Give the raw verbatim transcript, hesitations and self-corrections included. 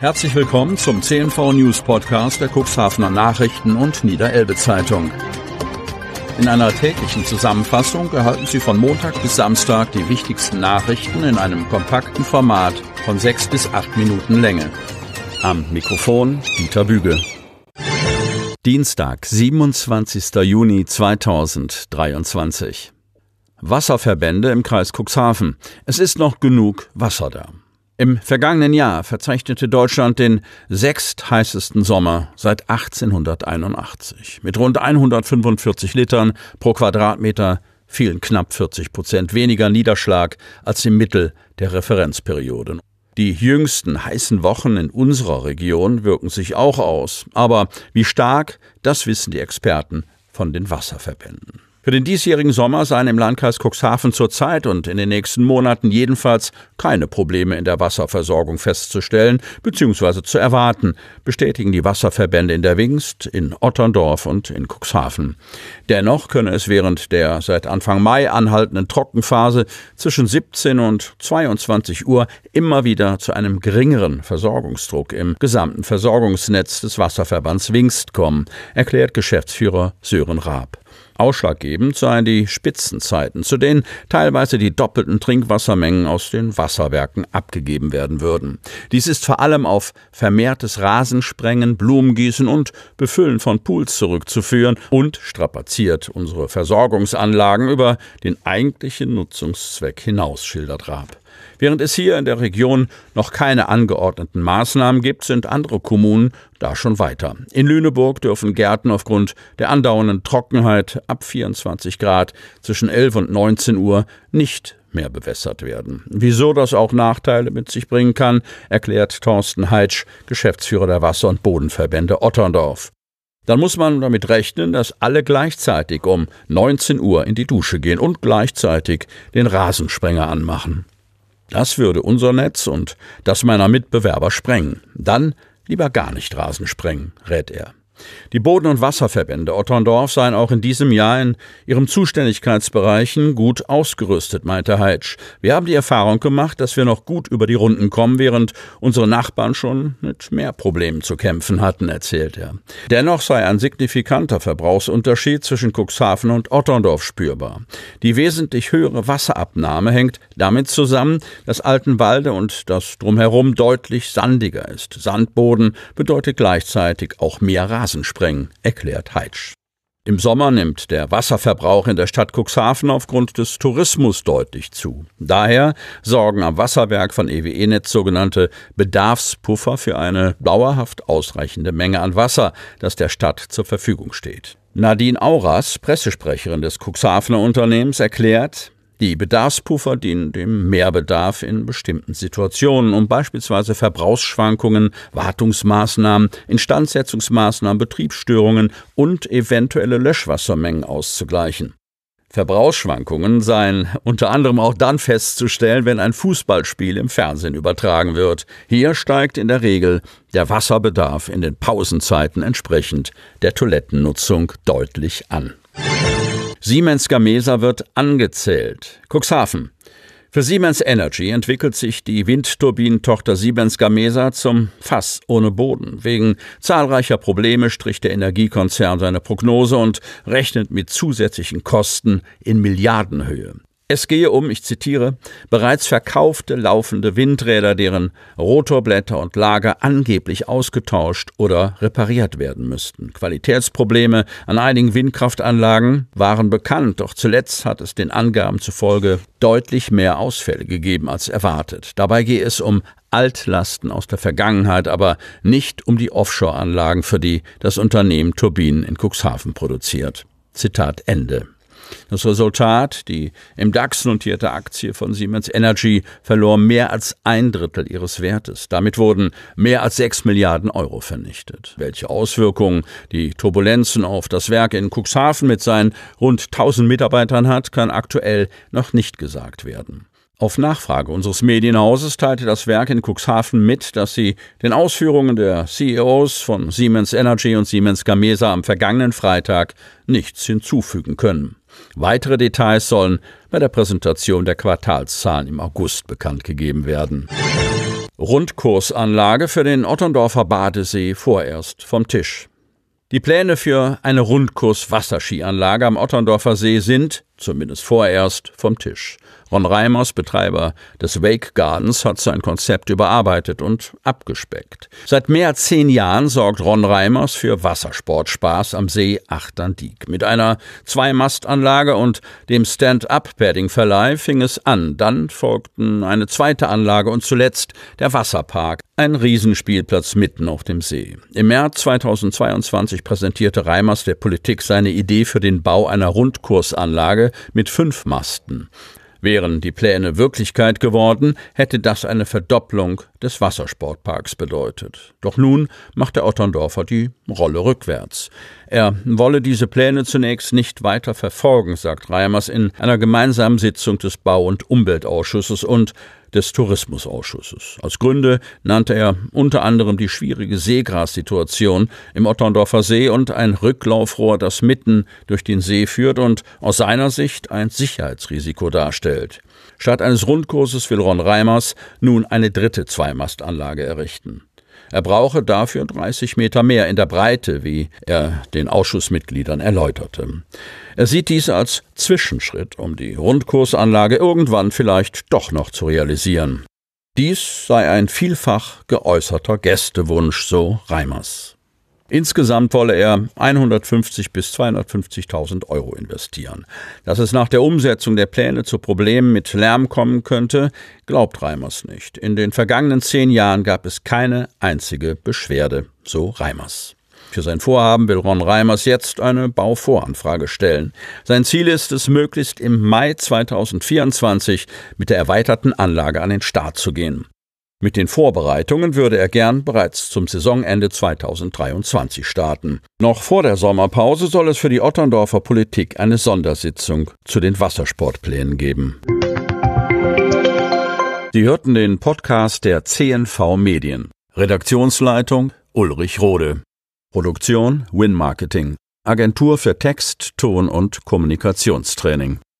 Herzlich willkommen zum C N V News Podcast der Cuxhavener Nachrichten und Niederelbe Zeitung. In einer täglichen Zusammenfassung erhalten Sie von Montag bis Samstag die wichtigsten Nachrichten in einem kompakten Format von sechs bis acht Minuten Länge. Am Mikrofon Dieter Büge. Dienstag, siebenundzwanzigster Juni zweitausenddreiundzwanzig. Wasserverbände im Kreis Cuxhaven. Es ist noch genug Wasser da. Im vergangenen Jahr verzeichnete Deutschland den sechstheißesten Sommer seit achtzehnhunderteinundachtzig. Mit rund hundertfünfundvierzig Litern pro Quadratmeter fielen knapp vierzig Prozent weniger Niederschlag als im Mittel der Referenzperioden. Die jüngsten heißen Wochen in unserer Region wirken sich auch aus. Aber wie stark, das wissen die Experten von den Wasserverbänden. Für den diesjährigen Sommer seien im Landkreis Cuxhaven zurzeit und in den nächsten Monaten jedenfalls keine Probleme in der Wasserversorgung festzustellen bzw. zu erwarten, bestätigen die Wasserverbände in der Wingst, in Otterndorf und in Cuxhaven. Dennoch könne es während der seit Anfang Mai anhaltenden Trockenphase zwischen siebzehn und zweiundzwanzig Uhr immer wieder zu einem geringeren Versorgungsdruck im gesamten Versorgungsnetz des Wasserverbands Wingst kommen, erklärt Geschäftsführer Sören Raab. Ausschlaggebend seien die Spitzenzeiten, zu denen teilweise die doppelten Trinkwassermengen aus den Wasserwerken abgegeben werden würden. Dies ist vor allem auf vermehrtes Rasensprengen, Blumengießen und Befüllen von Pools zurückzuführen und strapaziert unsere Versorgungsanlagen über den eigentlichen Nutzungszweck hinaus, schildert Raab. Während es hier in der Region noch keine angeordneten Maßnahmen gibt, sind andere Kommunen da schon weiter. In Lüneburg dürfen Gärten aufgrund der andauernden Trockenheit ab vierundzwanzig Grad zwischen elf und neunzehn Uhr nicht mehr bewässert werden. Wieso das auch Nachteile mit sich bringen kann, erklärt Thorsten Heitsch, Geschäftsführer der Wasser- und Bodenverbände Otterndorf. Dann muss man damit rechnen, dass alle gleichzeitig um neunzehn Uhr in die Dusche gehen und gleichzeitig den Rasensprenger anmachen. Das würde unser Netz und das meiner Mitbewerber sprengen. Dann lieber gar nicht Rasen sprengen, rät er. Die Boden- und Wasserverbände Otterndorf seien auch in diesem Jahr in ihren Zuständigkeitsbereichen gut ausgerüstet, meinte Heitsch. Wir haben die Erfahrung gemacht, dass wir noch gut über die Runden kommen, während unsere Nachbarn schon mit mehr Problemen zu kämpfen hatten, erzählt er. Dennoch sei ein signifikanter Verbrauchsunterschied zwischen Cuxhaven und Otterndorf spürbar. Die wesentlich höhere Wasserabnahme hängt damit zusammen, dass Altenwalde und das Drumherum deutlich sandiger ist. Sandboden bedeutet gleichzeitig auch mehr Rasen. Rasensprengen, erklärt Heitsch. Im Sommer nimmt der Wasserverbrauch in der Stadt Cuxhaven aufgrund des Tourismus deutlich zu. Daher sorgen am Wasserwerk von E W E-Netz sogenannte Bedarfspuffer für eine dauerhaft ausreichende Menge an Wasser, das der Stadt zur Verfügung steht. Nadine Auras, Pressesprecherin des Cuxhavener Unternehmens, erklärt, die Bedarfspuffer dienen dem Mehrbedarf in bestimmten Situationen, um beispielsweise Verbrauchsschwankungen, Wartungsmaßnahmen, Instandsetzungsmaßnahmen, Betriebsstörungen und eventuelle Löschwassermengen auszugleichen. Verbrauchsschwankungen seien unter anderem auch dann festzustellen, wenn ein Fußballspiel im Fernsehen übertragen wird. Hier steigt in der Regel der Wasserbedarf in den Pausenzeiten entsprechend der Toilettennutzung deutlich an. Siemens Gamesa wird angezählt. Cuxhaven. Für Siemens Energy entwickelt sich die Windturbinentochter Siemens Gamesa zum Fass ohne Boden. Wegen zahlreicher Probleme stricht der Energiekonzern seine Prognose und rechnet mit zusätzlichen Kosten in Milliardenhöhe. Es gehe um, ich zitiere, bereits verkaufte laufende Windräder, deren Rotorblätter und Lager angeblich ausgetauscht oder repariert werden müssten. Qualitätsprobleme an einigen Windkraftanlagen waren bekannt, doch zuletzt hat es den Angaben zufolge deutlich mehr Ausfälle gegeben als erwartet. Dabei gehe es um Altlasten aus der Vergangenheit, aber nicht um die Offshore-Anlagen, für die das Unternehmen Turbinen in Cuxhaven produziert. Zitat Ende. Das Resultat, die im DAX notierte Aktie von Siemens Energy, verlor mehr als ein Drittel ihres Wertes. Damit wurden mehr als sechs Milliarden Euro vernichtet. Welche Auswirkungen die Turbulenzen auf das Werk in Cuxhaven mit seinen rund tausend Mitarbeitern hat, kann aktuell noch nicht gesagt werden. Auf Nachfrage unseres Medienhauses teilte das Werk in Cuxhaven mit, dass sie den Ausführungen der C E Os von Siemens Energy und Siemens Gamesa am vergangenen Freitag nichts hinzufügen können. Weitere Details sollen bei der Präsentation der Quartalszahlen im August bekannt gegeben werden. Rundkursanlage für den Otterndorfer Badesee vorerst vom Tisch. Die Pläne für eine Rundkurs-Wasserskianlage am Otterndorfer See sind, zumindest vorerst, vom Tisch. Ron Reimers, Betreiber des Wake Gardens, hat sein Konzept überarbeitet und abgespeckt. Seit mehr als zehn Jahren sorgt Ron Reimers für Wassersportspaß am See Achterndiek. Mit einer Zweimastanlage und dem Stand-Up-Padding-Verleih fing es an. Dann folgten eine zweite Anlage und zuletzt der Wasserpark, ein Riesenspielplatz mitten auf dem See. Im März zweitausendzweiundzwanzig präsentierte Reimers der Politik seine Idee für den Bau einer Rundkursanlage mit fünf Masten. Wären die Pläne Wirklichkeit geworden, hätte das eine Verdopplung des Wassersportparks bedeutet. Doch nun macht der Otterndorfer die Rolle rückwärts. Er wolle diese Pläne zunächst nicht weiter verfolgen, sagt Reimers in einer gemeinsamen Sitzung des Bau- und Umweltausschusses und des Tourismusausschusses. Als Gründe nannte er unter anderem die schwierige Seegrassituation im Otterndorfer See und ein Rücklaufrohr, das mitten durch den See führt und aus seiner Sicht ein Sicherheitsrisiko darstellt. Statt eines Rundkurses will Ron Reimers nun eine dritte Zweimastanlage errichten. Er brauche dafür dreißig Meter mehr in der Breite, wie er den Ausschussmitgliedern erläuterte. Er sieht dies als Zwischenschritt, um die Rundkursanlage irgendwann vielleicht doch noch zu realisieren. Dies sei ein vielfach geäußerter Gästewunsch, so Reimers. Insgesamt wolle er hundertfünfzig bis zweihundertfünfzigtausend Euro investieren. Dass es nach der Umsetzung der Pläne zu Problemen mit Lärm kommen könnte, glaubt Reimers nicht. In den vergangenen zehn Jahren gab es keine einzige Beschwerde, so Reimers. Für sein Vorhaben will Ron Reimers jetzt eine Bauvoranfrage stellen. Sein Ziel ist es, möglichst im Mai zweitausendvierundzwanzig mit der erweiterten Anlage an den Start zu gehen. Mit den Vorbereitungen würde er gern bereits zum Saisonende zweitausenddreiundzwanzig starten. Noch vor der Sommerpause soll es für die Otterndorfer Politik eine Sondersitzung zu den Wassersportplänen geben. Sie hörten den Podcast der C N V Medien. Redaktionsleitung Ulrich Rode. Produktion Win Marketing. Agentur für Text, Ton und Kommunikationstraining.